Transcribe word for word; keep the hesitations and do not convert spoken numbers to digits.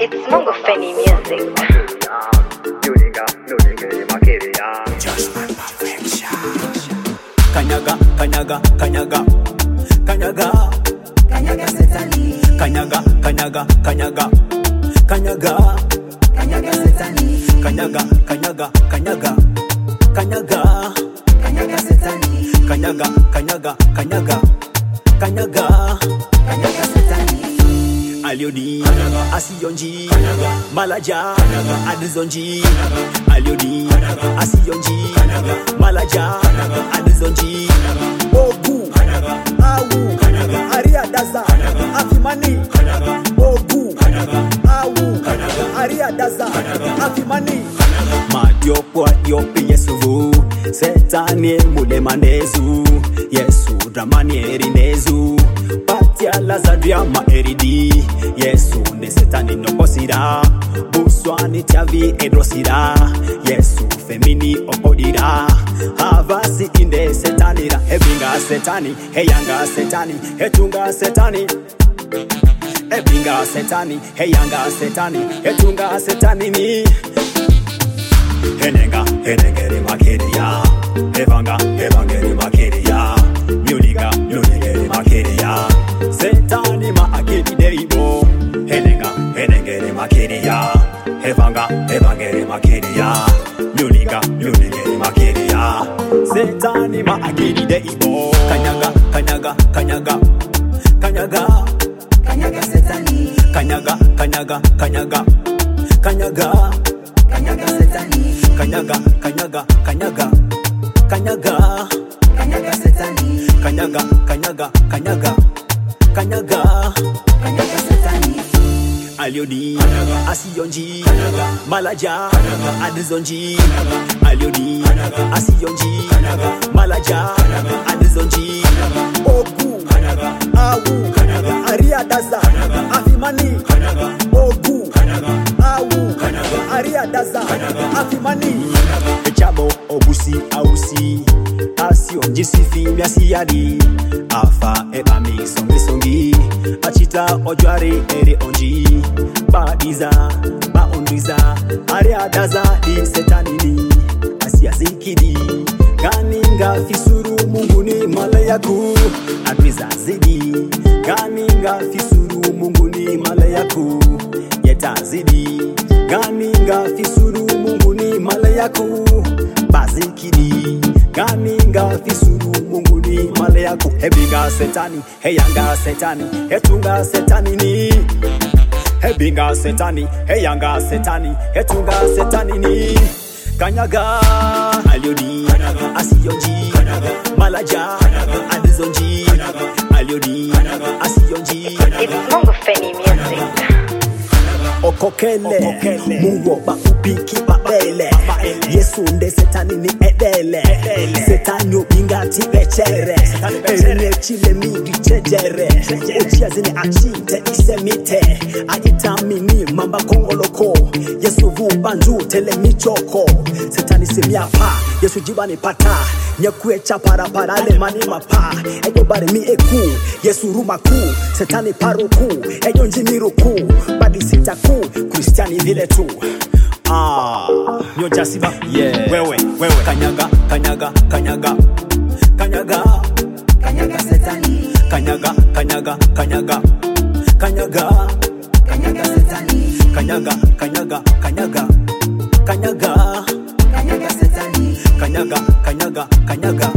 It's Mungo Feni Music. Kanyaga, kanyaga, kanyaga, kanyaga, Kanyaga setani, kanyaga, kanyaga, kanyaga, kanyaga, kanyaga setani, kanyaga, kanyaga, kanyaga, kanyaga, kanyaga setani, kanyaga, kanyaga, kanyaga, kanyaga, kanyaga setani, Aliodi, Asiyonji, Malaja, Adizonji, Aliodi, Asiyonji, Malaja, Adizonji, Ogu, Awu, Ariadaza, Afimani, Ogu, Awu, Ariadaza, Afimani. Madiopo yopi Yesu, Setani mule manezu, Yesu dramani erinezu, Patia lazadria ma eridi, Yesu ne setani no posira, Buswani tiavi edrosira, Yesu femini opodira, Havasi inde setanira, Hebinga setani, Heyanga setani, Hetunga setani, Ebinga setani, Heyanga setani, Hetunga setani ni. Henenga, henengeri makeria, Evanga, evangeri makeria, Muniga, munigeri makeria, Setani ma akedi deibo, Henenga, henengeri makeria, Evanga, evangeri makeria, Muniga, munigeri makeria, Setani ma akedi deibo. Kanyaga, kanyaga, kanyaga, kanyaga, kanyaga setani, kanyaga, kanyaga, kanyaga, kanyaga, kanyaga setani, Kanyaga, kanyaga, kanyaga, kanyaga, kanyaga setani, kanyaga, kanyaga, kanyaga, kanyaga, kanyaga setani, Aliodi, Asiyonji, Malaja, Adizonji, Aliodi, Asiyonji, Malaja, Adizonji, Ogu, Awu, Ariadaza, Afimani, Ogu, Awu, Ariadaza, Afimani. Echabo, Obusi, Ausi, Asiyonji sifi miasiyadi, Afa eba mi songi songi, Achita ojwari ere onji, Badiza, ba ondriza, Ariadaza di setanini, Asiyazikidi, Ganinga fisuru munguni malayaku, Adriza zidi, Ganinga fisuru munguni malayaku, Yeta zidi, Ganinga fisuru munguni malayaku, Bazikidi, Ganinga fisuru munguni malayaku. Hebinga setani, heyanga setani, hetunga setani ni. Hebinga setani, heyanga setani, hetunga setani ni. Kanyaga, Aliodi, Asiyonji, Malaja, Adizonji, Aliodi, Asiyonji. It's Mungo Feni Music. Okokele, Mungo ba upiki ba bele, Yesu nde setani ni edele, Setani ubinga tibechere, Erine chile migi chejere, Ochia zini achite isemite, Aitamini mamba kongoloko, Yesu vubanju tele michoko, Setani semiapa, Yesu jibani pata, Nyekue chapara parale mani mapa, Ejo bari mi eku, Yesu rumaku, Setani paruku, Ejo njimiruku, Badi sitaku, Kristiani vile tu. Ah, nyo jasiba, yeah. Wewe, wewe. Kanyaga, kanyaga, kanyaga, kanyaga, kanyaga setani, kanyaga, kanyaga, kanyaga, kanyaga, kanyaga setani, kanyaga, kanyaga, kanyaga, kanyaga, kanyaga setani, kanyaga, kanyaga, kanyaga,